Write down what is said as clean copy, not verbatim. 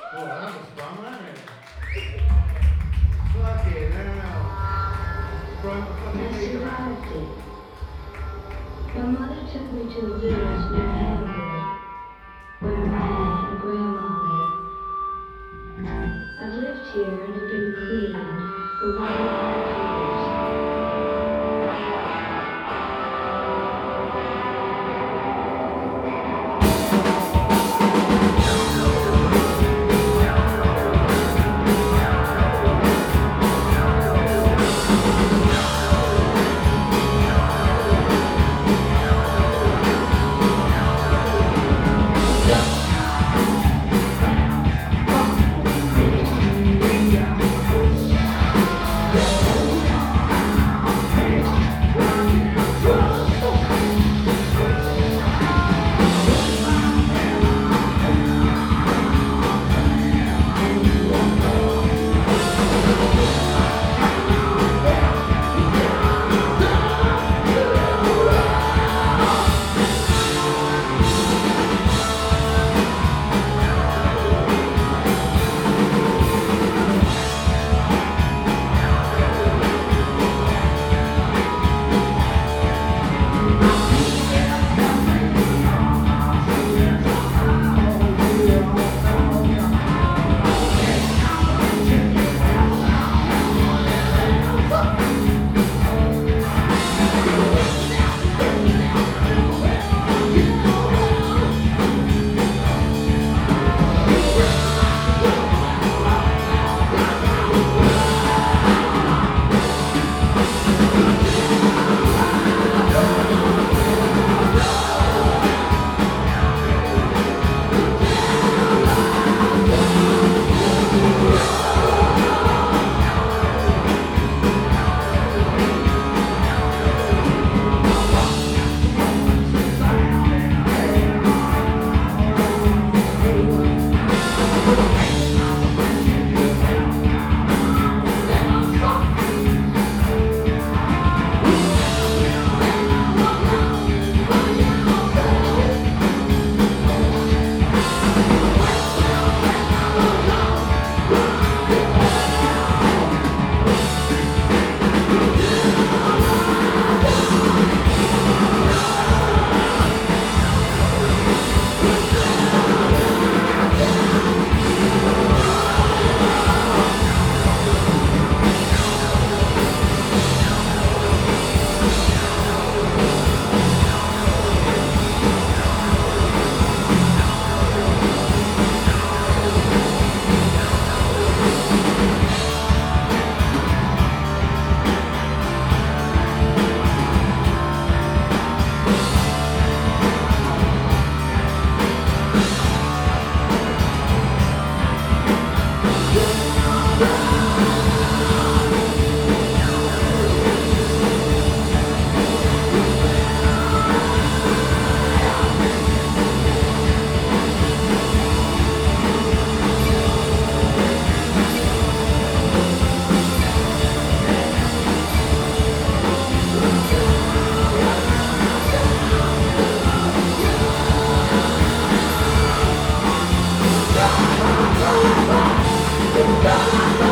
Oh, that was fun, wasn't it? Fucking hell. Bro, fucking I leave the survived it. My mother took me to a village near Hamburg, where my aunt and grandma live. I've lived here and have been clean for 1.5 years. Die!